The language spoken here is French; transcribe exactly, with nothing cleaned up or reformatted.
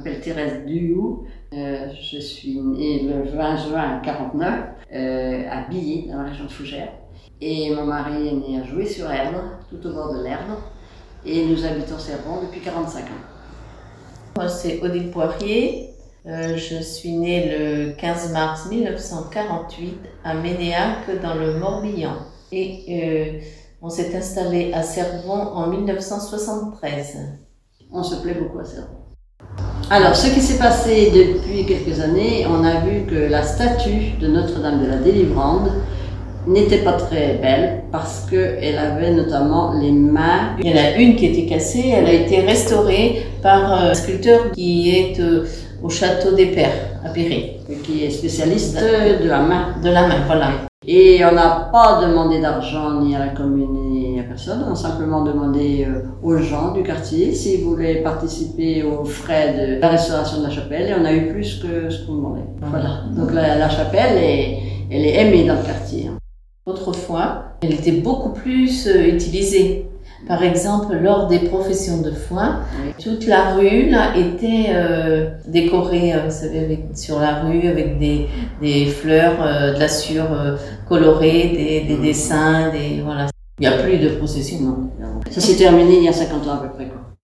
m'appelle Thérèse Duhoux. Euh, je suis née le vingt juin quarante-neuf euh, à Billy, dans la région de Fougères. Et mon mari est né à Joué-sur-Erdre, tout au bord de l'Erdre. Et nous habitons Cérbon depuis quarante-cinq ans. Moi, c'est Odile Poirier. Euh, je suis née le quinze mars mille neuf cent quarante-huit à Ménéac, dans le Morbihan. Et euh, on s'est installé à Cérbon en mille neuf cent soixante-treize. On se plaît beaucoup à Cérbon. Alors, ce qui s'est passé depuis quelques années, on a vu que la statue de Notre-Dame de la Délivrande n'était pas très belle parce qu'elle avait notamment les mains. Il y en a une qui était cassée, elle a été restaurée par un sculpteur qui est euh, au château des Pères à Péry. Qui est spécialiste de la main. De la main, voilà. Et on n'a pas demandé d'argent ni à la commune ni à personne, on a simplement demandé aux gens du quartier s'ils voulaient participer aux frais de la restauration de la chapelle et on a eu plus que ce qu'on demandait. Voilà. Donc la, la chapelle, est, elle est aimée dans le quartier. Autrefois, elle était beaucoup plus euh, utilisée. Par exemple, lors des professions de foi, oui. Toute la rue là, était euh, décorée, euh, vous savez, avec, sur la rue avec des, des fleurs, euh, de la sueur euh, colorée, des, des mmh. dessins, des, voilà. Il n'y a plus de procession, non. Ça s'est terminé il y a cinquante ans à peu près, quoi.